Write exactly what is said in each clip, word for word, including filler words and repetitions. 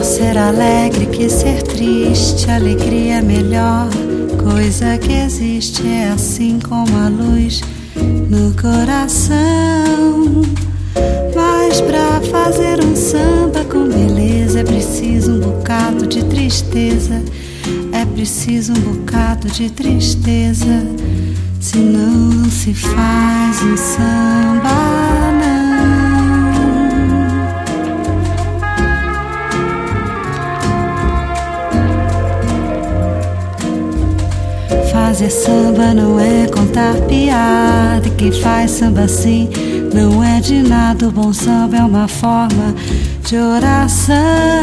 ser alegre que ser triste, alegria é melhor coisa que existe, é assim como a luz no coração. Mas pra fazer um samba com beleza é preciso um bocado de tristeza, é preciso um bocado de tristeza, senão não se faz um samba, não. Fazer samba não é contar piada, e quem faz samba assim não é de nada. O bom samba é uma forma de oração.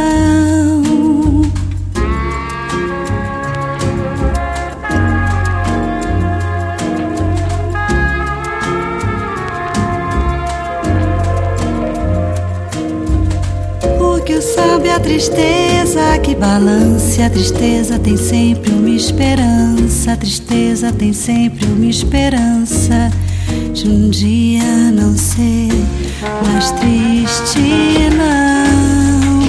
Porque o samba é a tristeza que balança, a tristeza tem sempre uma esperança, a tristeza tem sempre uma esperança de um dia não ser mais triste, não.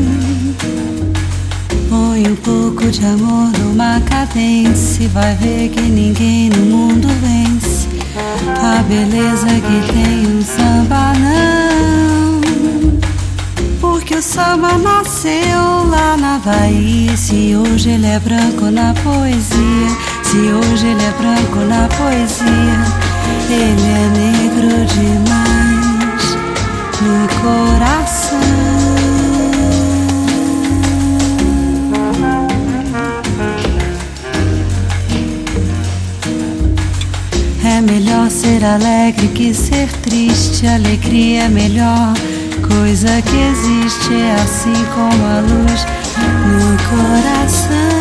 Põe um pouco de amor numa cadência e vai ver que ninguém no mundo vence a beleza que tem um samba, não. Porque o samba nasceu lá na Bahia, se hoje ele é branco na poesia, se hoje ele é branco na poesia, ele é negro demais no coração. É melhor ser alegre que ser triste, alegria é melhor coisa que existe, é assim como a luz no coração.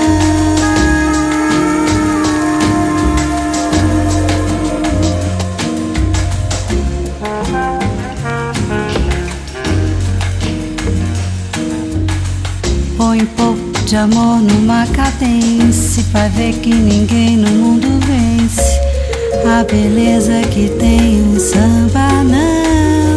Põe um pouco de amor numa cadência e vai ver que ninguém no mundo vence a beleza que tem um samba, não.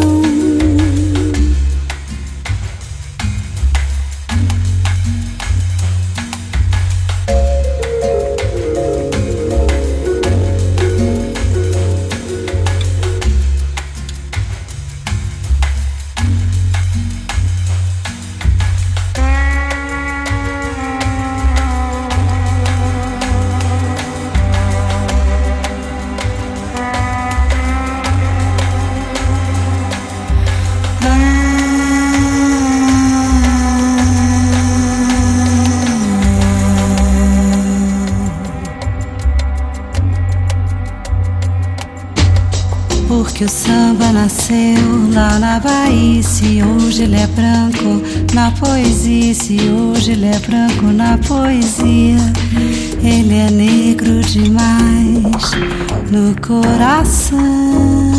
Porque o samba nasceu lá na Bahia, se hoje ele é branco na poesia, se hoje ele é branco na poesia, ele é negro demais no coração.